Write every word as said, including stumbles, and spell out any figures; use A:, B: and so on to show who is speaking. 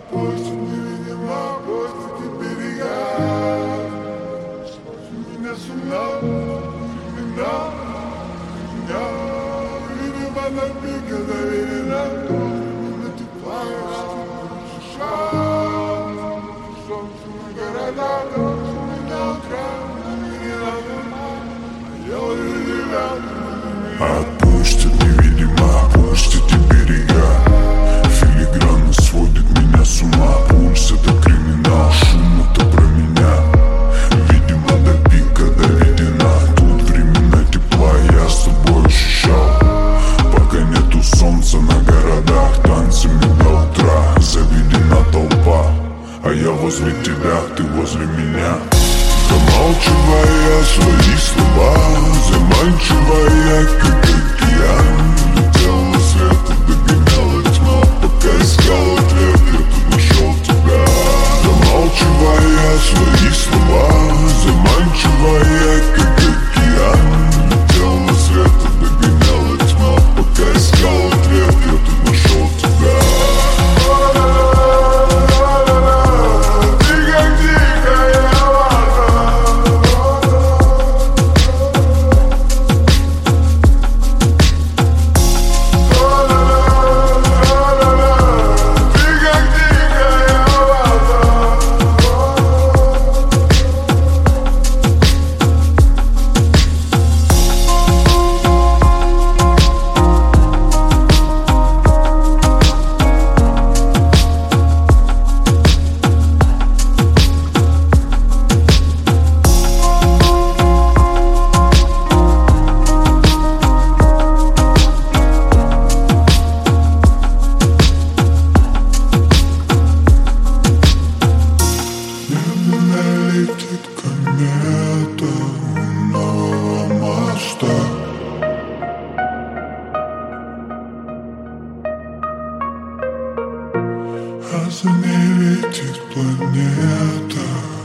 A: Опустит невидимо, опустит и берега. Сводит меня с ума, меня, меня. Видимо, на пике доверена. Именно тепла, что шаг. Солнце на городах, солнце на утра. Не надо, я ловлю тебя.
B: Отпустит невидимо, опустит и берега. Филигранно сводит меня с ума. Пульс — это криминал, шум — это про меня. Видимо, до пика доведена. Тут времена тепла я с тобой ощущал. Пока нету солнца на городах, танцами до утра. Заведена толпа, а я возле тебя, ты возле меня. Замалчивая свои слова, заманчивая, как океан. Летел на свет и догоняла тьма, пока искал ответ, я тут нашел тебя. Замалчивая свои слова, заманчивая, как океан. Летел на свет и догоняла тьма, пока искал ответ, я тут нашел тебя. Летит комета у нового моста. А за ней летит планета.